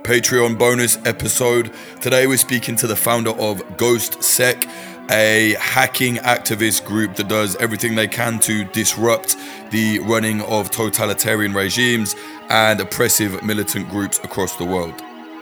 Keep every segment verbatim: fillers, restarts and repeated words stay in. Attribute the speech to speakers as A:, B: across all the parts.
A: Patreon bonus episode. Today we're speaking to the founder of GhostSec, a hacking activist group that does everything they can to disrupt the running of totalitarian regimes and oppressive militant groups across the world.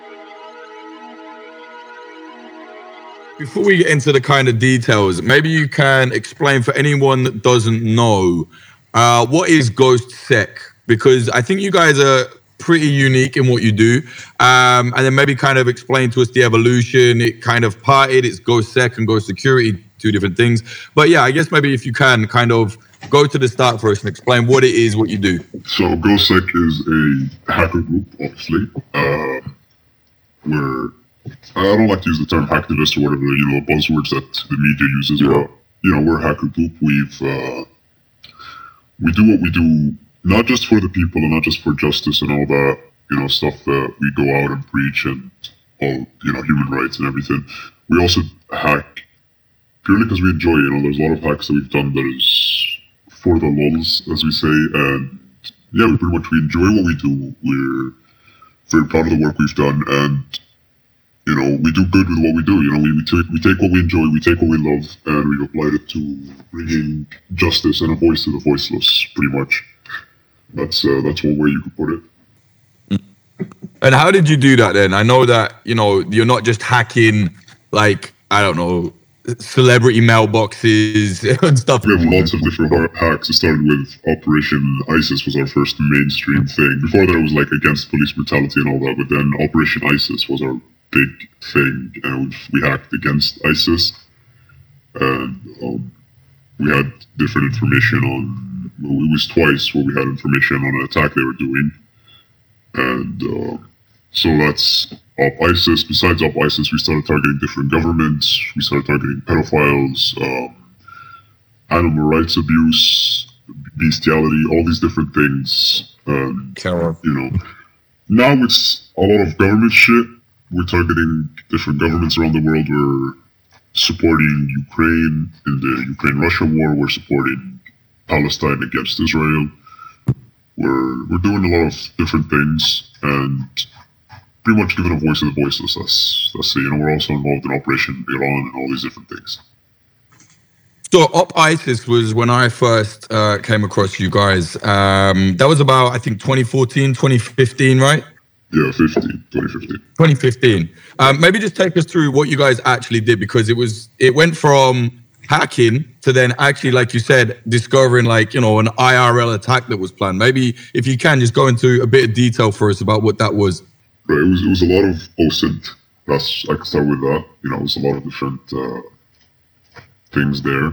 A: Before we get into the kind of details, maybe you can explain for anyone that doesn't know, uh, what is GhostSec? Because I think you guys are pretty unique in what you do. Um, and then maybe kind of explain to us the evolution. It kind of parted, it's GhostSec and Ghost Security, two different things. But yeah, I guess maybe if you can kind of go to the start first and explain what it is, what you do.
B: So GhostSec is a hacker group, obviously, uh, where I don't like to use the term hacktivist or whatever, you know, buzzwords that the media uses, yeah. But, you know, we're a hacker group. We've, uh, we do what we do, not just for the people and not just for justice and all that, you know, stuff that we go out and preach and all, you know, human rights and everything. We also hack purely because we enjoy it. You know, there's a lot of hacks that we've done that is for the lulz, as we say, and yeah, we pretty much, we enjoy what we do. We're very proud of the work we've done, and you know, we do good with what we do. You know, we, we take we take what we enjoy, we take what we love, and we apply it to bringing justice and a voice to the voiceless. Pretty much, that's uh, that's one way you could put it.
A: And how did you do that then? I know that, you know, you're not just hacking, like, I don't know, celebrity mailboxes and stuff.
B: We have lots of different hacks. It started with Operation ISIS was our first mainstream thing. Before that, it was like against police brutality and all that. But then Operation ISIS was our big thing, and we hacked against ISIS, and um, we had different information on, well, it was twice where we had information on an attack they were doing, and uh, so that's Op ISIS. Besides Op ISIS, we started targeting different governments, we started targeting pedophiles, um, animal rights abuse, bestiality, all these different things, and,
A: Terror.
B: You know, now it's a lot of government shit. We're targeting different governments around the world. We're supporting Ukraine in the Ukraine-Russia war. We're supporting Palestine against Israel. We're we're doing a lot of different things and pretty much giving a voice to the voiceless. That's that's it. You know, we're also involved in Operation Iran and all these different things.
A: So Op ISIS was when I first uh, came across you guys. Um, that was about, I think, twenty fourteen, twenty fifteen, right?
B: Yeah, fifteen, twenty fifteen.
A: twenty fifteen. Um, maybe just take us through what you guys actually did, because it was it went from hacking to then actually, like you said, discovering like, you know, an I R L attack that was planned. Maybe if you can just go into a bit of detail for us about what that was.
B: Right, it was it was a lot of O S I N T. That's I can start with that. You know, it was a lot of different uh, things there.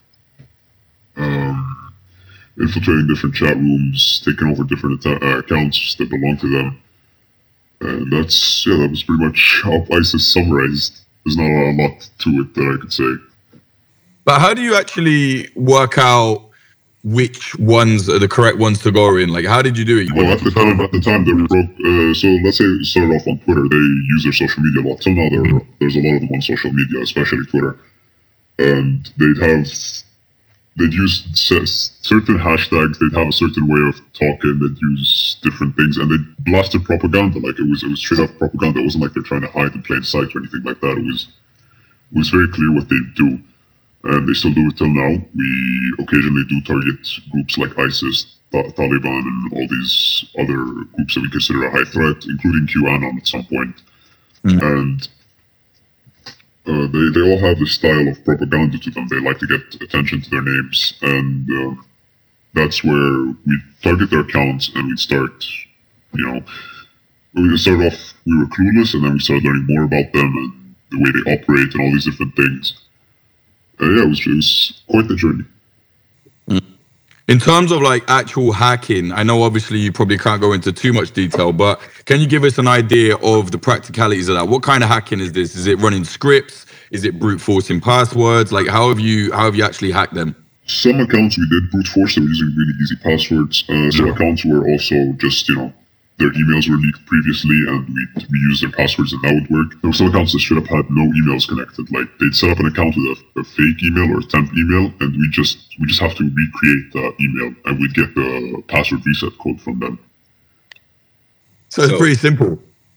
B: Um, infiltrating different chat rooms, taking over different uh, accounts that belong to them. And that's, yeah, that was pretty much Op ISIS summarized. There's not a lot to it that I could say.
A: But how do you actually work out which ones are the correct ones to go in? Like, how did you do it?
B: Well, at the time, at the time they were broke. Uh, so let's say it started off on Twitter. They use their social media a lot. So now there, there's a lot of them on social media, especially Twitter. And they'd have, they'd use certain hashtags. They'd have a certain way of talking. They'd use different things, and they'd blasted propaganda. Like it was, it was straight up propaganda. It wasn't like they're trying to hide in plain sight or anything like that. It was, it was very clear what they do, and they still do it till now. We occasionally do target groups like ISIS, Taliban, and all these other groups that we consider a high threat, including QAnon at some point. Mm. And Uh, they, they all have this style of propaganda to them. They like to get attention to their names, and uh, that's where we target their accounts, and we start, you know, we start off, we were clueless, and then we started learning more about them and the way they operate and all these different things. Uh, yeah, it was, it was quite the journey.
A: In terms of like actual hacking, I know obviously you probably can't go into too much detail, but can you give us an idea of the practicalities of that? What kind of hacking is this? Is it running scripts? Is it brute forcing passwords? Like how have you how have you actually hacked them?
B: Some accounts we did brute force. They were using really easy passwords. Uh, some yeah. accounts were also just, you know, their emails were leaked previously, and we we used their passwords, and that would work. There were some accounts that straight up had no emails connected. Like they'd set up an account with a, a fake email or a temp email, and we just we just have to recreate the email, and we'd get the password reset code from them.
A: So it's so, pretty simple.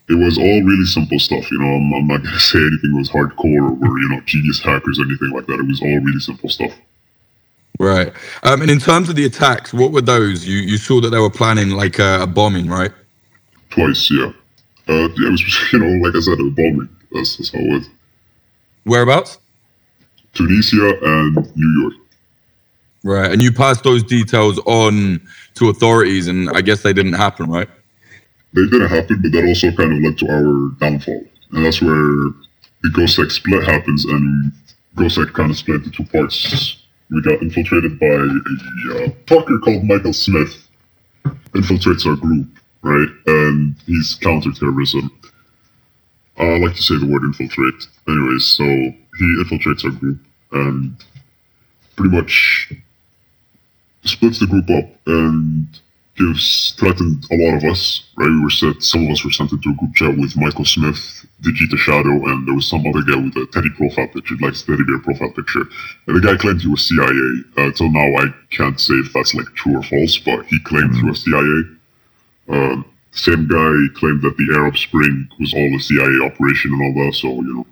B: It was all really simple stuff, you know. I'm, I'm not gonna say anything was hardcore or you know genius hackers or anything like that. It was all really simple stuff.
A: Right. Um, and in terms of the attacks, what were those? You you saw that they were planning like a, a bombing, right?
B: Twice, yeah. Uh, yeah, it was you know like I said, a bombing. That's, that's how it was.
A: Whereabouts?
B: Tunisia and New York.
A: Right. And you passed those details on to authorities, and I guess they didn't happen, right?
B: They didn't happen, but that also kind of led to our downfall. And that's where the GhostSec split happens, and GhostSec kind of split into two parts. We got infiltrated by a uh, fucker called Michael Smith. Infiltrates our group, right? And he's counterterrorism. Uh, I like to say the word infiltrate. Anyways, so he infiltrates our group and pretty much splits the group up and gives threatened a lot of us, right? We were set, some of us were sent into a group chat with Michael Smith, Digita Shadow, and there was some other guy with a Teddy profile picture, like Teddy Bear profile picture. And the guy claimed he was C I A. Uh, till now, I can't say if that's like true or false, but he claimed he was C I A. Uh, same guy claimed that the Arab Spring was all a C I A operation and all that, so, you know.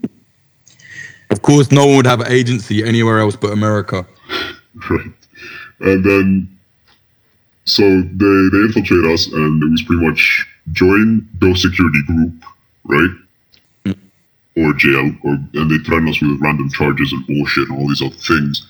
A: Of course, no one would have agency anywhere else but America.
B: Right. And then So they, they infiltrate us, and it was pretty much join Ghost Security Group, right? Mm. Or jail, or and they threaten us with random charges and bullshit and all these other things.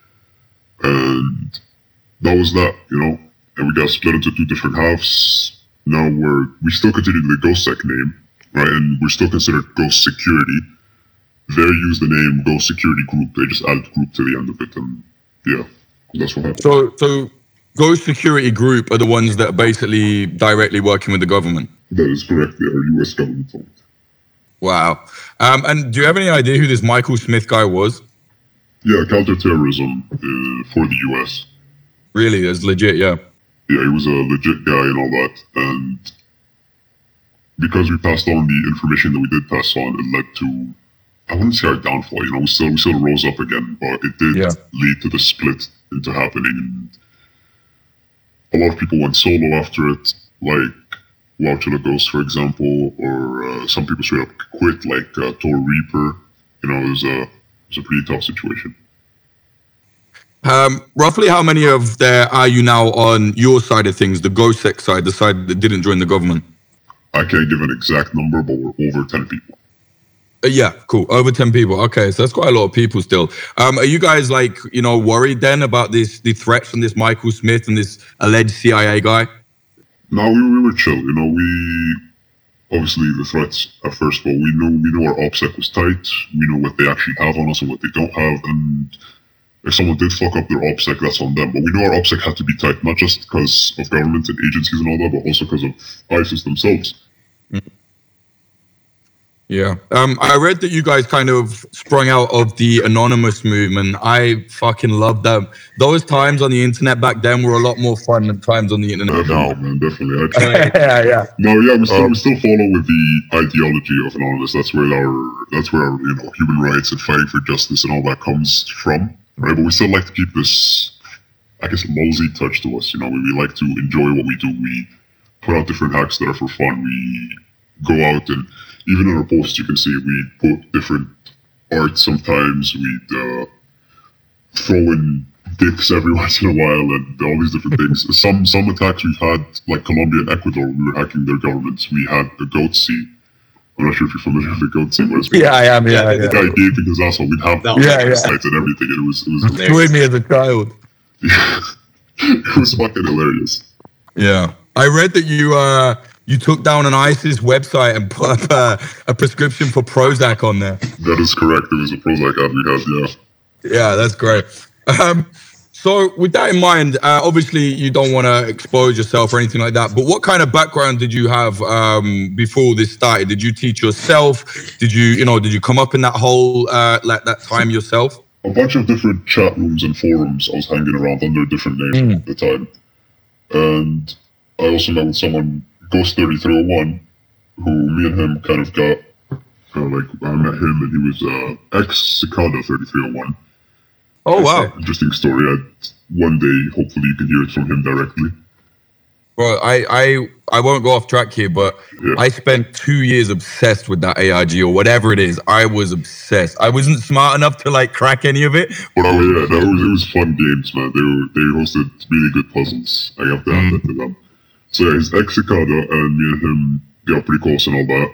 B: And that was that, you know? And we got split into two different halves. Now we're, we still continue the GhostSec name, right? And we're still considered Ghost Security. They use the name Ghost Security Group, they just added group to the end of it, and yeah, that's what happened.
A: So, so Ghost Security Group are the ones that are basically directly working with the government?
B: That is correct, they are U S government owned.
A: Wow. Um, and do you have any idea who this Michael Smith guy was?
B: Yeah, counterterrorism uh, for the U S.
A: Really? That's legit, yeah.
B: Yeah, he was a legit guy and all that, and because we passed on the information that we did pass on, it led to, I wouldn't say our downfall, you know, we still, we still rose up again, but it did yeah. lead to the split into happening, and a lot of people went solo after it, like Wow to the Ghost, for example, or uh, some people straight up quit, like uh, Tor Reaper. You know, it was a, it was a pretty tough situation.
A: Um, roughly how many of there are you now on your side of things, the GhostSec side, the side that didn't join the government?
B: I can't give an exact number, but we're over ten people.
A: Uh, yeah, cool. Over ten people. Okay, so that's quite a lot of people still. Um, are you guys like, you know, worried then about this, the threats from this Michael Smith and this alleged C I A guy?
B: No, we, we were chill. You know, we obviously the threats at first, but we know we know our OPSEC was tight. We know what they actually have on us and what they don't have. And if someone did fuck up their OPSEC, that's on them. But we know our OPSEC had to be tight, not just because of government and agencies and all that, but also because of ISIS themselves.
A: Mm-hmm. Yeah. Um, I read that you guys kind of sprung out of the anonymous movement. I fucking love them. Those times on the internet back then were a lot more fun than times on the internet
B: definitely,
A: now.
B: Man, definitely. I
A: yeah, yeah.
B: No, yeah, we still, um, we still follow with the ideology of anonymous. That's where our, that's where our, you know, human rights and fighting for justice and all that comes from, right? But we still like to keep this, I guess, Molesy touch to us. You know, we, we like to enjoy what we do. We put out different hacks that are for fun. We go out and, even in our posts, you can see we put different art sometimes. We'd uh, throw in dicks every once in a while and all these different things. Some some attacks we've had, like Colombia and Ecuador, we were hacking their governments. We had the goat sea. I'm not sure if you're familiar with the goat sea. But
A: yeah, I am. Yeah,
B: the
A: yeah.
B: guy gaping his asshole. We'd have
A: no, yeah, yeah.
B: sites and everything. And it was it was
A: destroyed me as a child.
B: It was fucking hilarious.
A: Yeah, I read that you uh. You took down an ISIS website and put up a, a prescription for Prozac on there.
B: That is correct. It was a Prozac ad we had, yeah.
A: Yeah, that's great. Um, so with that in mind, uh, obviously you don't want to expose yourself or anything like that, but what kind of background did you have um, before this started? Did you teach yourself? Did you, you know, did you come up in that whole, uh, like that time yourself?
B: A bunch of different chat rooms and forums I was hanging around under different names mm. at the time. And I also met with someone, Ghost thirty-three oh one, who me and him kind of got, kind of like, I met him and he was uh, ex-Cicada thirty-three oh one.
A: Oh, wow.
B: Interesting story. I, one day, hopefully you can hear it from him directly.
A: Bro, I, I I won't go off track here, but
B: Yeah.
A: I spent two years obsessed with that A I G or whatever it is. I was obsessed. I wasn't smart enough to like crack any of it.
B: But oh yeah, that was it was fun games, man. They were they hosted really good puzzles. I have to hand that to them. So yeah, he's ex Cicada, and me and him got pretty close and all that.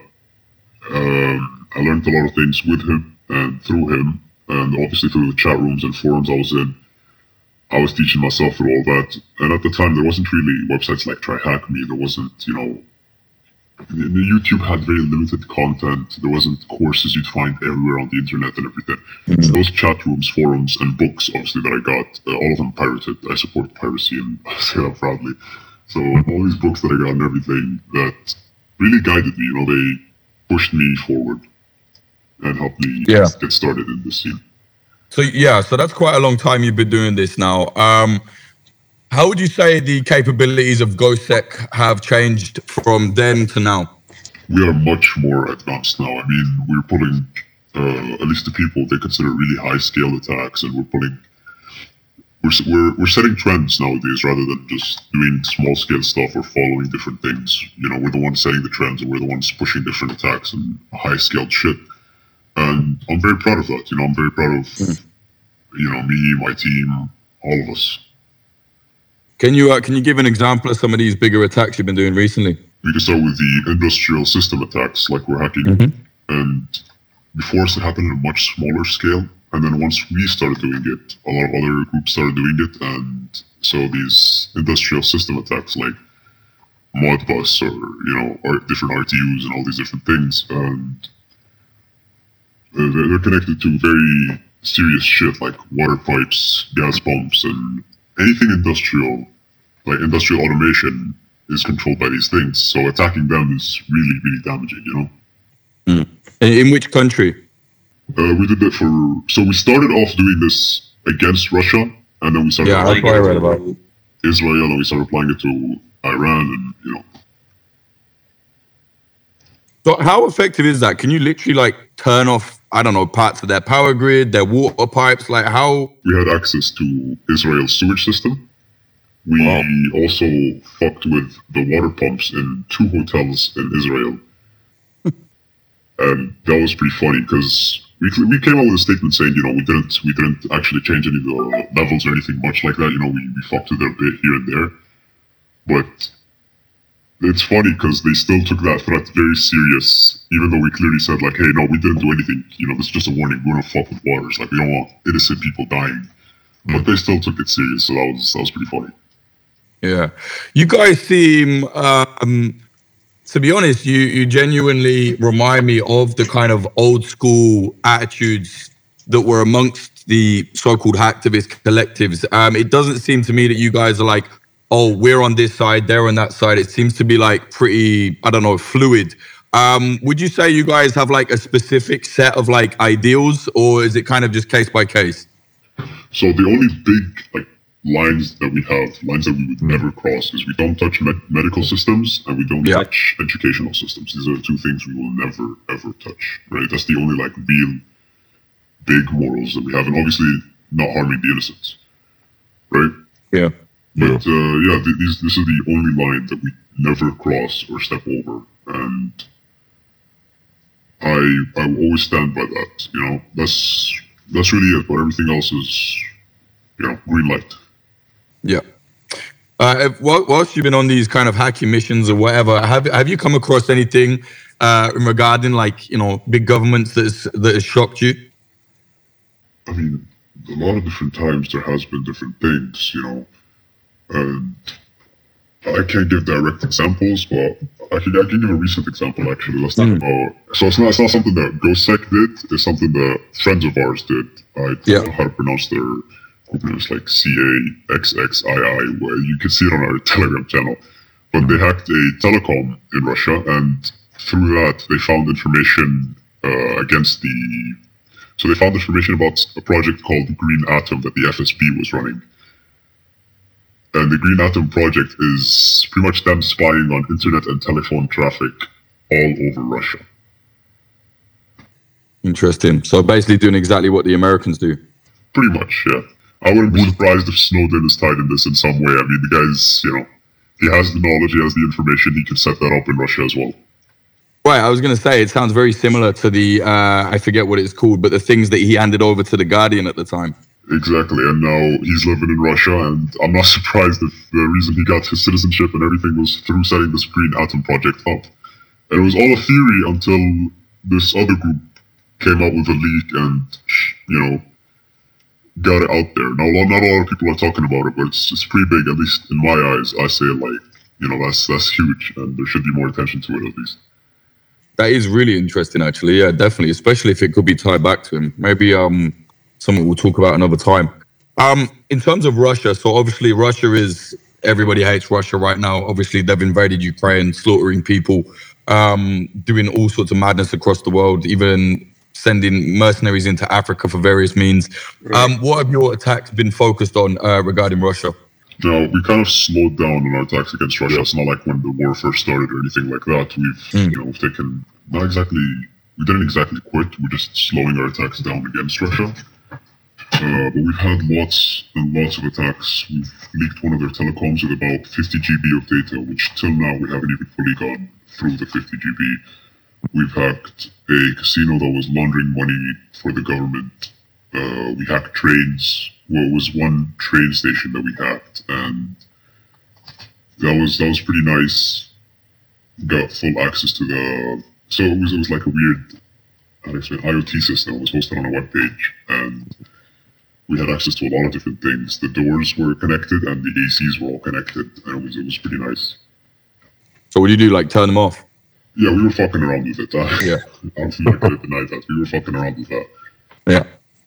B: Um, I learned a lot of things with him and through him, and obviously through the chat rooms and forums I was in. I was teaching myself through all that, and at the time there wasn't really websites like TryHackMe. There wasn't, you know, the, the YouTube had very limited content. There wasn't courses you'd find everywhere on the internet and everything. Mm-hmm. Those chat rooms, forums, and books, obviously that I got, uh, all of them pirated. I support piracy, and I say that proudly. So all these books that I got and everything that really guided me. You know, they pushed me forward and helped me
A: yeah.
B: get started in this scene.
A: So yeah, so that's quite a long time you've been doing this now. Um, how would you say the capabilities of GhostSec have changed from then to now?
B: We are much more advanced now. I mean, we're pulling, uh, at least the people they consider really high-scale attacks, and we're pulling, we're, we're, we're setting trends nowadays rather than just doing small-scale stuff or following different things. You know, we're the ones setting the trends, and we're the ones pushing different attacks and high-scaled shit. And I'm very proud of that. You know, I'm very proud of, mm. you know, me, my team, all of us.
A: Can you uh, can you give an example of some of these bigger attacks you've been doing recently?
B: We can start with the industrial system attacks, like we're hacking. Mm-hmm. And before us, it happened on a much smaller scale. And then once we started doing it, a lot of other groups started doing it. And so these industrial system attacks, like Modbus or, you know, or different R T Us and all these different things. And they're connected to very serious shit like water pipes, gas pumps, and anything industrial, like industrial automation, is controlled by these things. So attacking them is really, really damaging, you know?
A: Mm. In which country?
B: Uh, we did that for... So we started off doing this against Russia, and then we started...
A: Yeah, that's what I read about it.
B: Israel, and we started applying it to Iran, and, you know...
A: So how effective is that? Can you literally, like, turn off, I don't know, parts of their power grid, their water pipes? Like, how...
B: We had access to Israel's sewage system. We wow. also fucked with the water pumps in two hotels in Israel. And that was pretty funny, because we, we came out with a statement saying, you know, we didn't we didn't actually change any of the levels or anything much like that. You know, we, we fucked with it a bit here and there. But... it's funny because they still took that threat very serious, even though we clearly said, like, hey, no, we didn't do anything. You know, this is just a warning. We're going to fuck with waters. Like, we don't want innocent people dying. Mm. But they still took it serious, so that was that was pretty funny.
A: Yeah. You guys seem, um, to be honest, you, you genuinely remind me of the kind of old school attitudes that were amongst the so-called hacktivist collectives. Um, it doesn't seem to me that you guys are like, oh, we're on this side, they're on that side. It seems to be like pretty, I don't know, fluid. Um, would you say you guys have like a specific set of like ideals, or is it kind of just case by case?
B: So the only big like lines that we have, lines that we would never cross, is we don't touch med medical systems and we don't yeah. touch educational systems. These are the two things we will never, ever touch, right? That's the only like real big morals that we have. And obviously not harming the innocents, right?
A: Yeah.
B: But uh, yeah, th these, this is the only line that we never cross or step over, and I I will always stand by that. You know, that's that's really it. But everything else is, you know, green light.
A: Yeah. Uh, whilst you've been on these kind of hacking missions or whatever, have have you come across anything uh, regarding like you know big governments that has, that has shocked you?
B: I mean, a lot of different times there has been different things. You know. And I can't give direct examples, but I can, I can give a recent example actually. Let's talk mm. about. So it's not it's not something that GhostSec did. It's something that friends of ours did. I don't yeah. know how to pronounce their group name. It's like C A X X I I. Where you can see it on our Telegram channel. But they hacked a telecom in Russia, and through that they found information uh, against the. So they found information about a project called Green Atom that the F S B was running. And the Green Atom project is pretty much them spying on internet and telephone traffic all over Russia.
A: Interesting. So basically doing exactly what the Americans do.
B: Pretty much, yeah. I wouldn't be surprised if Snowden is tied in this in some way. I mean, the guy's, you know, he has the knowledge, he has the information, he can set that up in Russia as well.
A: Right, I was going to say, it sounds very similar to the, uh, I forget what it's called, but the things that he handed over to The Guardian at the time.
B: Exactly, and now he's living in Russia, and I'm not surprised if the reason he got his citizenship and everything was through setting this Green Atom project up. And it was all a theory until this other group came out with a leak and, you know, got it out there. Now, not a lot of people are talking about it, but it's, it's pretty big, at least in my eyes. I say, like, you know, that's that's huge, and there should be more attention to it, at least.
A: That is really interesting, actually. Yeah, definitely, especially if it could be tied back to him. Maybe um, something we'll talk about another time. Um, in terms of Russia, so obviously Russia is, everybody hates Russia right now. Obviously, they've invaded Ukraine, slaughtering people, um, doing all sorts of madness across the world, even sending mercenaries into Africa for various means. Um, what have your attacks been focused on uh, regarding Russia?
B: No, we kind of slowed down in our attacks against Russia. It's not like when the war first started or anything like that. We've, mm. you know, we've taken, not exactly, we didn't exactly quit. We're just slowing our attacks down against Russia. Uh, but we've had lots and lots of attacks. We've leaked one of their telecoms with about fifty G B of data, which till now we haven't even fully gone through the fifty G B. We've hacked a casino that was laundering money for the government. Uh, we hacked trains. Well, it was one train station that we hacked, and that was that was pretty nice. Got full access to the so it was it was like a weird, how do I explain, IoT system. It was hosted on a web page, and we had access to a lot of different things. The doors were connected, and the A Cs were all connected, and it was it was pretty nice.
A: So what do you do? Like turn them off?
B: Yeah, we were fucking around with it. Uh,
A: yeah,
B: I don't think I could deny that. We were fucking around with that.
A: Yeah.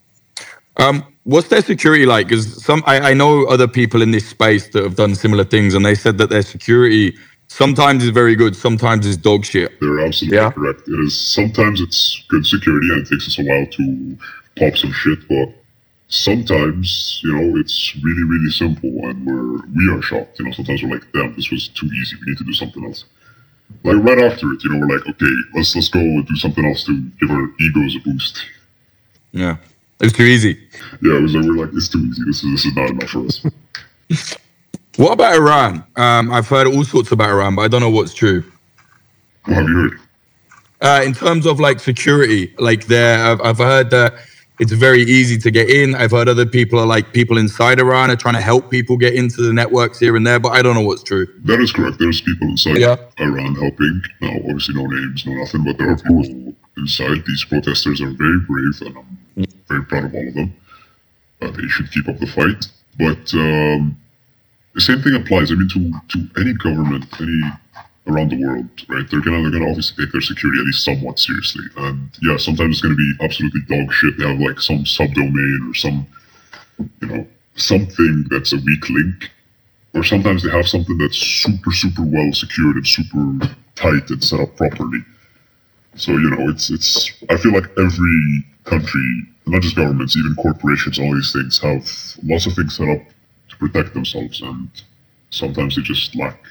A: Um, what's their security like? Because some, I, I know other people in this space that have done similar things, and they said that their security sometimes is very good, sometimes is dog shit.
B: They're absolutely yeah. correct. It is sometimes it's good security, and it takes us a while to pop some shit, but sometimes, you know, it's really, really simple, and we're we are shocked. You know, sometimes we're like, damn, this was too easy. We need to do something else. Like right after it, you know, we're like, okay, let's let's go and do something else to give our egos a boost.
A: Yeah. It's too easy.
B: Yeah, it was like, we're like, it's too easy. This is this is not enough for us.
A: What about Iran? Um, I've heard all sorts about Iran, but I don't know what's true.
B: What have you heard?
A: Uh, in terms of like security, like there, I've, I've heard that it's very easy to get in. I've heard other people are like people inside Iran are trying to help people get into the networks here and there, but I don't know what's true.
B: That is correct. There's people inside yeah. Iran helping. Now, obviously, no names, no nothing, but there are people inside. These protesters are very brave, and I'm very proud of all of them. Uh, they should keep up the fight. But um, the same thing applies. I mean, to to any government, any around the world, right? They're gonna they're gonna obviously take their security at least somewhat seriously. And yeah, sometimes it's gonna be absolutely dog shit. They have like some subdomain or some, you know, something that's a weak link. Or sometimes they have something that's super, super well secured and super tight and set up properly. So, you know, it's it's I feel like every country, not just governments, even corporations, all these things have lots of things set up to protect themselves, and sometimes they just lack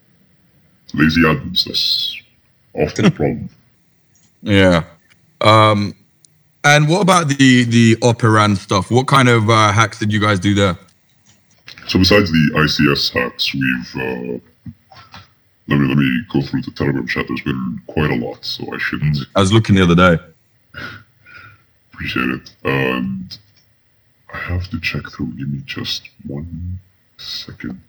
B: lazy admins. That's often a problem.
A: Yeah. Um, and what about the the Op Iran stuff? What kind of uh, hacks did you guys do there?
B: So besides the I C S hacks, we've uh, let me let me go through the Telegram chat. There's been quite a lot, so I shouldn't.
A: I was looking the other day.
B: Appreciate it. And I have to check through. Give me just one second.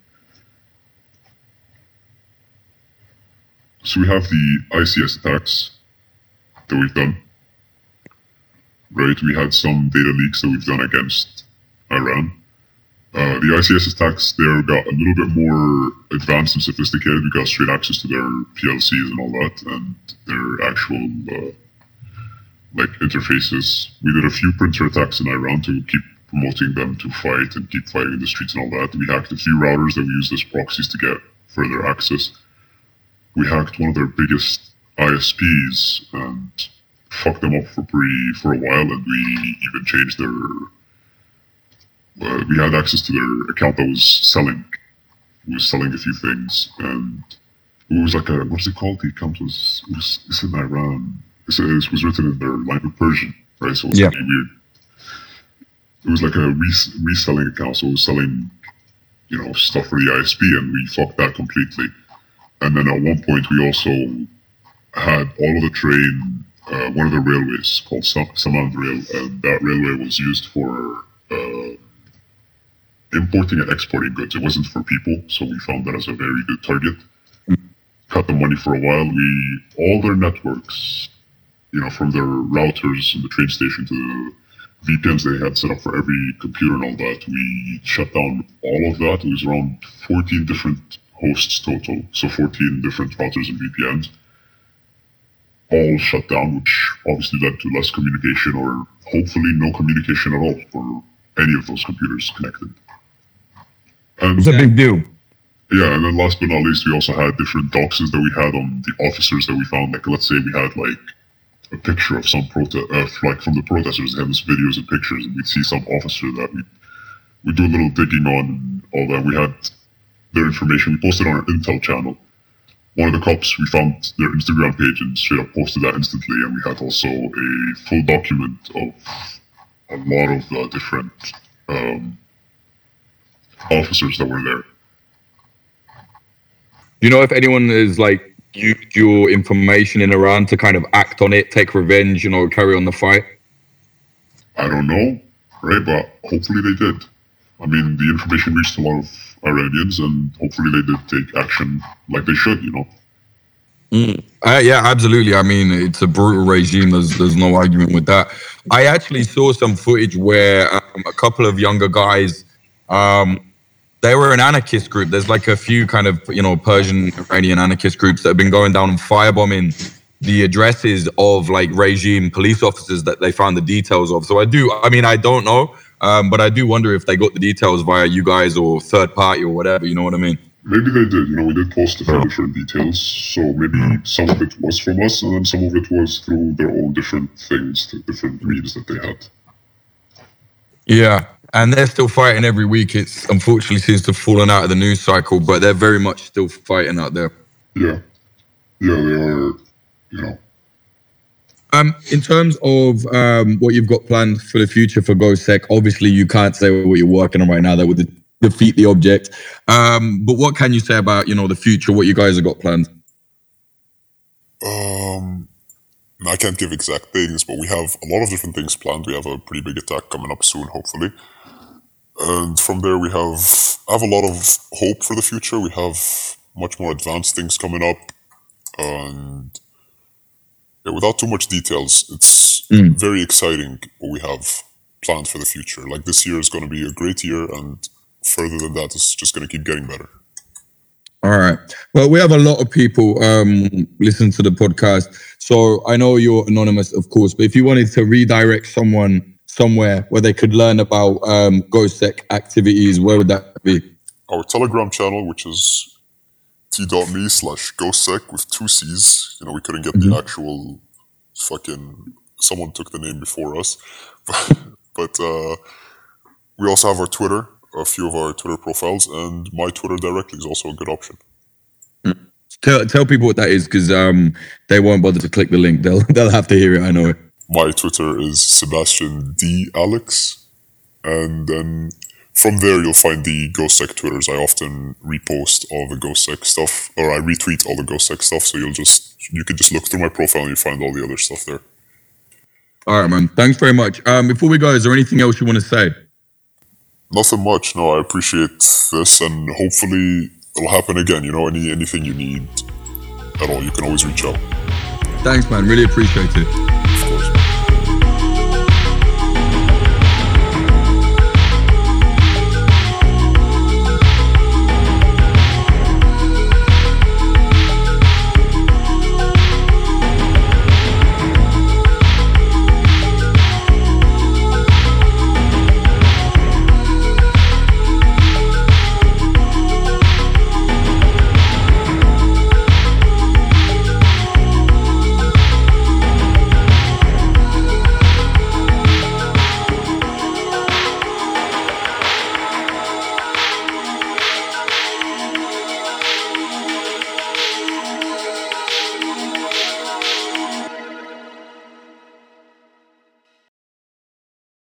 B: So we have the I C S attacks that we've done. Right, we had some data leaks that we've done against Iran. Uh, the I C S attacks there got a little bit more advanced and sophisticated. We got straight access to their P L Cs and all that, and their actual uh, like interfaces. We did a few printer attacks in Iran to keep promoting them to fight and keep fighting in the streets and all that. We hacked a few routers that we used as proxies to get further access. We hacked one of their biggest I S Ps and fucked them up for pretty for a while, and we even changed their. Uh, we had access to their account that was selling. It was selling a few things, and it was like a what's it called? The account was it was it's in Iran. It's, it was written in their language Persian, right? So it was yeah. really weird. It was like a res- reselling account, so it was selling you know, stuff for the I S P, and we fucked that completely. And then at one point, we also had all of the train, uh, one of the railways called Samand Rail, and that railway was used for uh, importing and exporting goods. It wasn't for people, so we found that as a very good target. Cut the money for a while. We all their networks, you know, from their routers in the train station to the V P Ns they had set up for every computer and all that, we shut down all of that. It was around fourteen different hosts total, so fourteen different routers and V P Ns, all shut down, which obviously led to less communication, or hopefully no communication at all for any of those computers connected. And
C: it's a big deal.
B: Yeah, and then last but not least, we also had different doxes that we had on the officers that we found. Like, let's say we had like a picture of some protest, uh, like from the protesters. They had these videos and pictures, and we'd see some officer that we we do a little digging on and all that. We had their information. We posted on our Intel channel. One of the cops, we found their Instagram page and straight up posted that instantly. And we had also a full document of a lot of uh, different um, officers that were there.
A: Do you know if anyone is like used your information in Iran to kind of act on it, take revenge, you know, carry on the fight?
B: I don't know, right? But hopefully they did. I mean, the information reached a lot of Iranians, and hopefully they did take action like they should, you know.
A: Mm. Uh, yeah, absolutely. I mean, it's a brutal regime. There's there's no argument with that. I actually saw some footage where um, a couple of younger guys, um, they were an anarchist group. There's like a few kind of, you know, Persian Iranian anarchist groups that have been going down and firebombing the addresses of like regime police officers that they found the details of. So I do, I mean, I don't know, um, but I do wonder if they got the details via you guys or third party or whatever, you know what I mean?
B: Maybe they did. You know, we did post a few different details. So maybe some of it was from us, and then some of it was through their own different things, the different means that they had.
A: Yeah. And they're still fighting every week. It's unfortunately seems to have fallen out of the news cycle, but they're very much still fighting out there.
B: Yeah. Yeah, they are, you know.
A: Um, in terms of um, what you've got planned for the future for GhostSec, obviously you can't say what you're working on right now that would defeat the object. Um, but what can you say about, you know, the future, what you guys have got planned?
D: Um, I can't give exact things, but we have a lot of different things planned. We have a pretty big attack coming up soon, hopefully. And from there, we have I have a lot of hope for the future. We have much more advanced things coming up. And yeah, without too much details, it's mm. very exciting what we have planned for the future. Like, this year is going to be a great year, and further than that, it's just going to keep getting better.
A: All right. Well, we have a lot of people um, listen to the podcast. So I know you're anonymous, of course, but if you wanted to redirect someone somewhere where they could learn about um, GhostSec activities, where would that be?
D: Our Telegram channel, which is t.me slash GhostSec with two C's. You know, we couldn't get mm-hmm. the actual fucking... Someone took the name before us. But uh, we also have our Twitter, a few of our Twitter profiles, and my Twitter directly is also a good option.
A: Tell tell people what that is, because um, they won't bother to click the link. They'll they'll have to hear it. I know it.
D: My Twitter is Sebastian D Alex, and then from there you'll find the GhostSec Twitters. I often repost all the GhostSec stuff, or I retweet all the GhostSec stuff. So you'll just you can just look through my profile and you find all the other stuff there.
A: All right, man. Thanks very much. Um, before we go, is there anything else you want to say?
D: Nothing much. No, I appreciate this, and hopefully it'll happen again. You know, any anything you need at all, you can always reach out.
A: Thanks, man. Really appreciate it.